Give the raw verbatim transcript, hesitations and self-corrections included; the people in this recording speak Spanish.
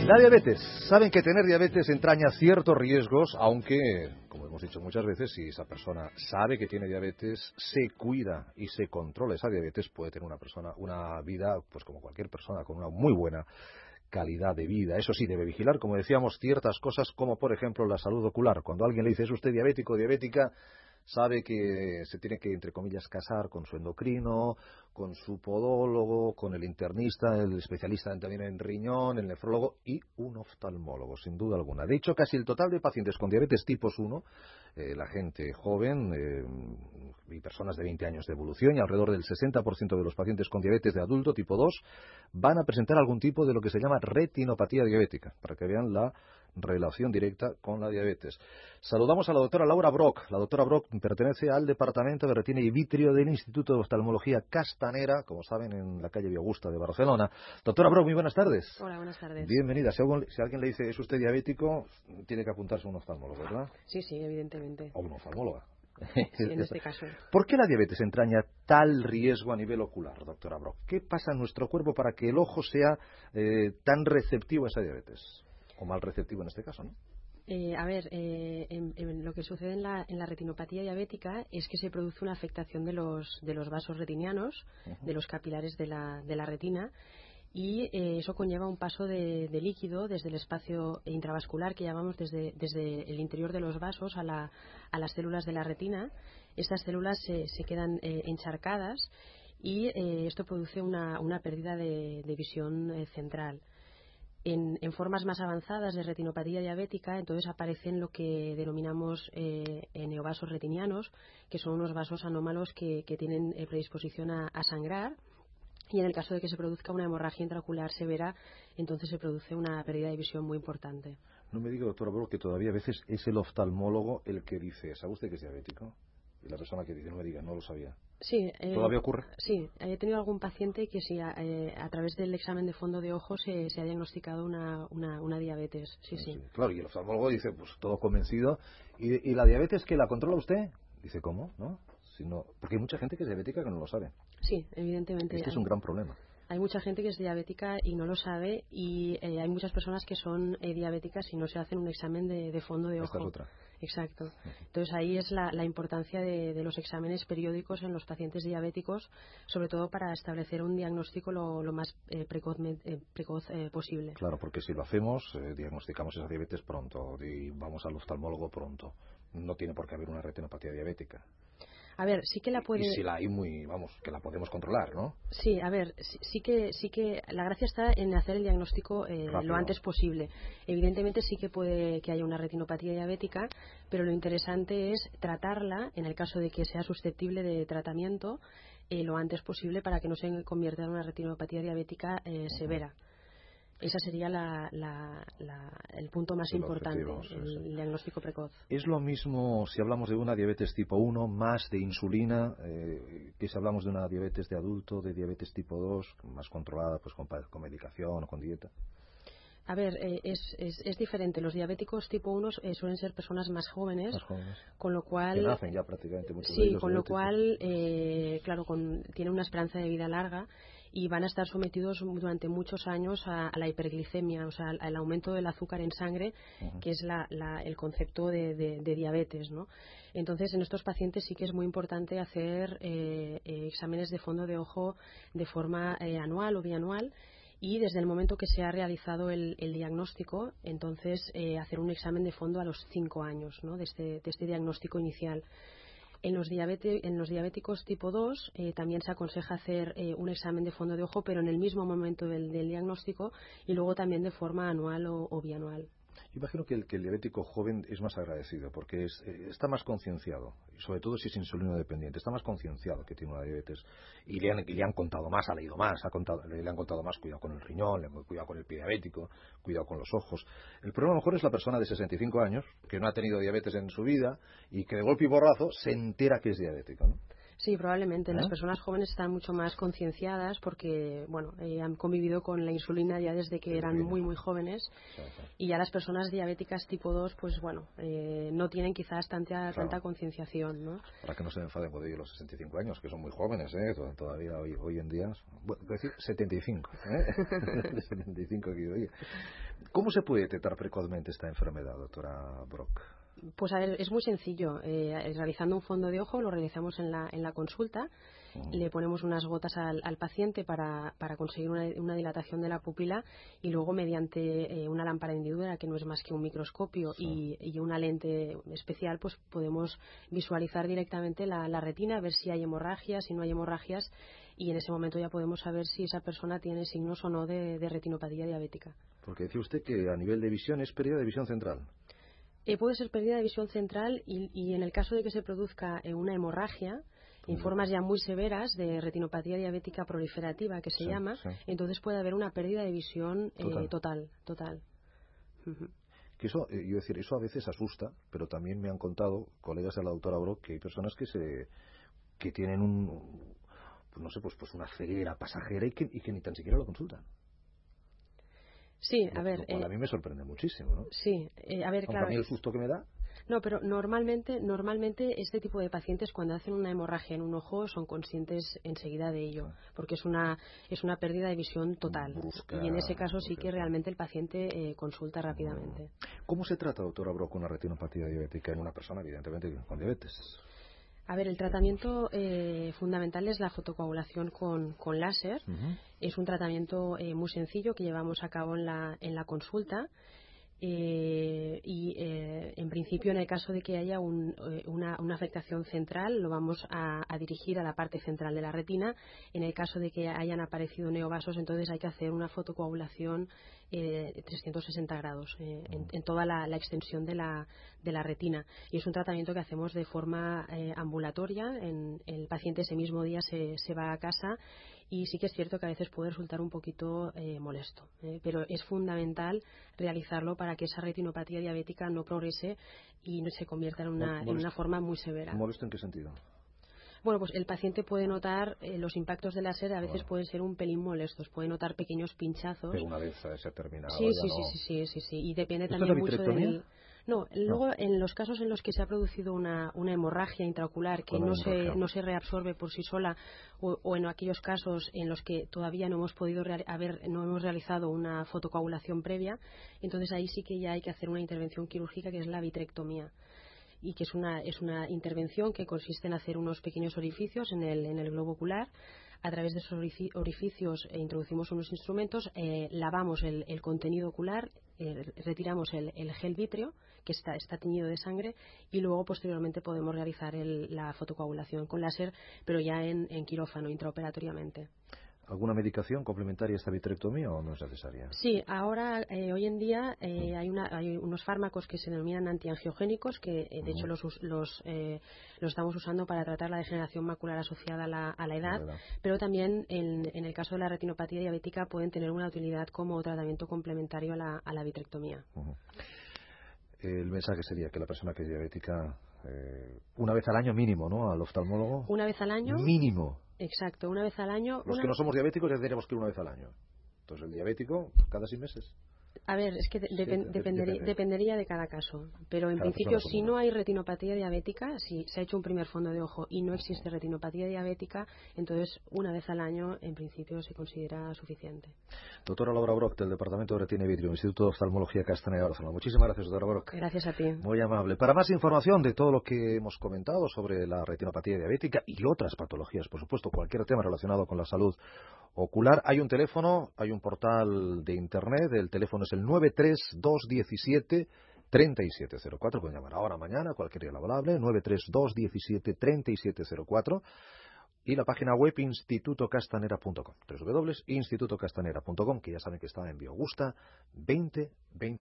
La diabetes. Saben que tener diabetes entraña ciertos riesgos, aunque, como hemos dicho muchas veces, si esa persona sabe que tiene diabetes, se cuida y se controla esa diabetes, puede tener una persona una vida, pues como cualquier persona, con una muy buena calidad de vida. Eso sí, debe vigilar, como decíamos, ciertas cosas, como por ejemplo la salud ocular. Cuando alguien le dice, ¿es usted diabético o diabética?, sabe que se tiene que, entre comillas, casar con su endocrino, con su podólogo, con el internista, el especialista también en riñón, el nefrólogo y un oftalmólogo, sin duda alguna. De hecho, casi el total de pacientes con diabetes tipo uno, eh, la gente joven eh, y personas de veinte años de evolución, y alrededor del sesenta por ciento de los pacientes con diabetes de adulto tipo dos van a presentar algún tipo de lo que se llama retinopatía diabética, para que vean la relación directa con la diabetes. Saludamos a la doctora Laura Brock. La doctora Brock pertenece al Departamento de Retina y Vitrio del Instituto de Oftalmología Castanera, como saben, en la calle Vía Augusta de Barcelona. Doctora Brock, muy buenas tardes. Hola, buenas tardes. Bienvenida. Si, algún, si alguien le dice, ¿es usted diabético?, tiene que apuntarse a un oftalmólogo, ¿verdad? Sí, sí, evidentemente. O una oftalmóloga. Sí, en este caso. ¿Por qué la diabetes entraña tal riesgo a nivel ocular, doctora Brock? ¿Qué pasa en nuestro cuerpo para que el ojo sea eh, tan receptivo a esa diabetes? O mal receptivo en este caso, ¿no? Eh, a ver, eh, en, en lo que sucede en la, en la retinopatía diabética es que se produce una afectación de los, de los vasos retinianos, uh-huh. de los capilares de la, de la retina, y eh, eso conlleva un paso de, de líquido desde el espacio intravascular que llamamos desde, desde el interior de los vasos a, la, a las células de la retina. Estas células se, se quedan eh, encharcadas y eh, esto produce una, una pérdida de, de visión eh, central. En, en formas más avanzadas de retinopatía diabética, entonces aparecen lo que denominamos eh, neovasos retinianos, que son unos vasos anómalos que, que tienen eh, predisposición a, a sangrar, y en el caso de que se produzca una hemorragia intraocular severa, entonces se produce una pérdida de visión muy importante. No me diga, doctora Brock, que todavía a veces es el oftalmólogo el que dice, ¿sabe usted que es diabético? Y la persona que dice, no me diga, no lo sabía. Sí, eh, ¿todavía ocurre? Sí, he tenido algún paciente que sí, eh, a través del examen de fondo de ojo se, se ha diagnosticado una, una, una diabetes. Sí, sí, sí. Claro, y el oftalmólogo dice, pues todo convencido. ¿Y, y la diabetes que la controla usted? Dice, ¿cómo? ¿No? Si no, porque hay mucha gente que es diabética que no lo sabe. Sí, evidentemente. Este hay, es un gran problema. Hay mucha gente que es diabética y no lo sabe, y eh, hay muchas personas que son eh, diabéticas y no se hacen un examen de, de fondo de ojo. Esta es otra. Exacto. Entonces ahí es la, la importancia de, de los exámenes periódicos en los pacientes diabéticos, sobre todo para establecer un diagnóstico lo, lo más eh, precoz, eh, precoz eh, posible. Claro, porque si lo hacemos, eh, diagnosticamos esa diabetes pronto y vamos al oftalmólogo pronto. No tiene por qué haber una retinopatía diabética. A ver, sí que la puede... Y si la hay muy, vamos, que la podemos controlar, ¿no? Sí, a ver, sí, sí que sí que la gracia está en hacer el diagnóstico eh, lo antes posible. Evidentemente sí que puede que haya una retinopatía diabética, pero lo interesante es tratarla, en el caso de que sea susceptible de tratamiento, eh, lo antes posible para que no se convierta en una retinopatía diabética eh, uh-huh. severa. Esa sería la, la, la, el punto más el importante, objetivo, el, sí. el diagnóstico precoz. ¿Es lo mismo si hablamos de una diabetes tipo uno, más de insulina, eh, que si hablamos de una diabetes de adulto, de diabetes tipo dos, más controlada, pues con, con medicación o con dieta? A ver, eh, es, es, es diferente. Los diabéticos tipo uno eh, suelen ser personas más jóvenes, más jóvenes, con lo cual... que nacen ya prácticamente muchos sí, de ellos con lo diabéticos. cual, eh, claro, con, tienen una esperanza de vida larga y van a estar sometidos durante muchos años a, a la hiperglicemia, o sea, al, al aumento del azúcar en sangre, uh-huh. que es la, la, el concepto de, de, de diabetes, ¿no? Entonces, en estos pacientes sí que es muy importante hacer eh, eh, exámenes de fondo de ojo de forma eh, anual o bianual, y desde el momento que se ha realizado el, el diagnóstico, entonces eh, hacer un examen de fondo a los cinco años, ¿no? de, este, de este diagnóstico inicial. En los, en los diabéticos tipo dos eh, también se aconseja hacer eh, un examen de fondo de ojo, pero en el mismo momento del, del diagnóstico, y luego también de forma anual o, o bianual. Imagino que el, que el diabético joven es más agradecido porque es, eh, está más concienciado, y sobre todo si es insulino dependiente, está más concienciado que tiene una diabetes, y le han, y le han contado más, ha leído más, ha contado, le, le han contado más, cuidado con el riñón, le, cuidado con el pie diabético, cuidado con los ojos. El problema a lo mejor es la persona de sesenta y cinco años que no ha tenido diabetes en su vida y que de golpe y borrazo se entera que es diabético, ¿no? Sí, probablemente. ¿Eh? Las personas jóvenes están mucho más concienciadas porque, bueno, eh, han convivido con la insulina ya desde que Sí, eran niños. muy, muy jóvenes. Sí, sí. Y ya las personas diabéticas tipo dos, pues bueno, eh, no tienen quizás tanta, Claro. tanta concienciación, ¿no? Para que no se me enfaden cuando digo los sesenta y cinco años, que son muy jóvenes, ¿eh? Tod- Todavía hoy, hoy en día, bueno, decir setenta y cinco, ¿eh? setenta y cinco quiero decir. ¿Cómo se puede detectar precozmente esta enfermedad, doctora Brock? Pues a ver, es muy sencillo. Eh, realizando un fondo de ojo, lo realizamos en la, en la consulta. Uh-huh. Le ponemos unas gotas al, al paciente para, para conseguir una, una dilatación de la pupila y luego mediante eh, una lámpara hendidura, que no es más que un microscopio, Sí. y, y una lente especial, pues podemos visualizar directamente la, la retina, ver si hay hemorragias, si no hay hemorragias, y en ese momento ya podemos saber si esa persona tiene signos o no de, de retinopatía diabética. Porque decía usted que a nivel de visión es pérdida de visión central. Eh, puede ser pérdida de visión central y, y en el caso de que se produzca eh, una hemorragia, en formas ya muy severas de retinopatía diabética proliferativa, que se Sí, llama, sí. entonces puede haber una pérdida de visión eh, Total. total. total. Ujú. Que eso, eh, yo decir, eso a veces asusta, pero también me han contado colegas de la doctora Brock que hay personas que se que tienen un, pues no sé, pues pues una ceguera pasajera y que, y que ni tan siquiera lo consultan. Sí, Lo, a ver, lo cual eh, a mí me sorprende muchísimo, ¿no? sí, eh, a ver, Aunque a claro. mí el susto que me da. No, pero normalmente, normalmente este tipo de pacientes cuando hacen una hemorragia en un ojo son conscientes enseguida de ello, Sí. porque es una es una pérdida de visión total. Brusca, Y en ese caso sí porque que eso. realmente el paciente eh, consulta rápidamente. ¿Cómo se trata, doctora Brock, una retinopatía diabética en una persona, evidentemente, con diabetes? A ver, el tratamiento eh, fundamental es la fotocoagulación con, con láser. Uh-huh. Es un tratamiento eh, muy sencillo que llevamos a cabo en la, en la consulta. Eh, y eh, en principio, en el caso de que haya un, eh, una, una afectación central, lo vamos a, a dirigir a la parte central de la retina. En el caso de que hayan aparecido neovasos, entonces hay que hacer una fotocoagulación eh, trescientos sesenta grados eh, en, en toda la, la extensión de la, de la retina. Y es un tratamiento que hacemos de forma eh, ambulatoria. En, el paciente ese mismo día se, se va a casa. Y sí que es cierto que a veces puede resultar un poquito eh, molesto, ¿eh? Pero es fundamental realizarlo para que esa retinopatía diabética no progrese y no se convierta en una, en una forma muy severa. ¿Molesto en qué sentido? Bueno, pues el paciente puede notar eh, los impactos del láser, a veces Bueno. pueden ser un pelín molestos, puede notar pequeños pinchazos. Pero una vez se ha terminado, Sí, ya sí, no... sí, sí, sí, sí, sí. Y depende ¿Esto es también la mucho vitrectomía? del... No, luego en los casos en los que se ha producido una, una hemorragia intraocular que Cuando no hay se, hemorragia. no se reabsorbe por sí sola o, o en aquellos casos en los que todavía no hemos podido real- haber, no hemos realizado una fotocoagulación previa, entonces ahí sí que ya hay que hacer una intervención quirúrgica que es la vitrectomía. Y que es una, es una intervención que consiste en hacer unos pequeños orificios en el, en el globo ocular. A través de esos orificios eh, introducimos unos instrumentos, eh, lavamos el, el contenido ocular, eh, retiramos el, el gel vítreo, que está, está teñido de sangre, y luego posteriormente podemos realizar el, la fotocoagulación con láser, pero ya en, en quirófano, intraoperatoriamente. ¿Alguna medicación complementaria a esta vitrectomía o no es necesaria? Sí, ahora, eh, hoy en día, eh, hay, una, hay unos fármacos que se denominan antiangiogénicos, que eh, de hecho los, los, eh, los estamos usando para tratar la degeneración macular asociada a la, a la edad, Verdad. pero también en, en el caso de la retinopatía diabética pueden tener una utilidad como tratamiento complementario a la, a la vitrectomía. Uh-huh. El mensaje sería que la persona que es diabética, eh, una vez al año mínimo, ¿no? Al oftalmólogo. Una vez al año. Mínimo. Exacto, una vez al año. Los una... que no somos diabéticos ya tendríamos que ir una vez al año. Entonces el diabético cada seis meses. A ver, es que de- Siete, depen- dependería, depende. dependería de cada caso. Pero en Cada principio, persona es un si mundo. no hay retinopatía diabética, si se ha hecho un primer fondo de ojo y no existe retinopatía diabética, entonces una vez al año, en principio, se considera suficiente. Doctora Laura Brock, del Departamento de Retina y Vidrio, Instituto de Oftalmología Castaneda de Barcelona. Muchísimas gracias, doctora Brock. Gracias a ti. Muy amable. Para más información de todo lo que hemos comentado sobre la retinopatía diabética y otras patologías, por supuesto, cualquier tema relacionado con la salud ocular, hay un teléfono, hay un portal de internet, el teléfono es el nueve tres dos diecisiete treinta y siete cero cuatro, pueden llamar ahora, mañana, cualquier día laborable, nueve tres dos diecisiete treinta y siete cero cuatro, y la página web instituto castanera punto com, doble u doble u doble u punto instituto castanera punto com, que ya saben que está en Biogusta veinte veinte.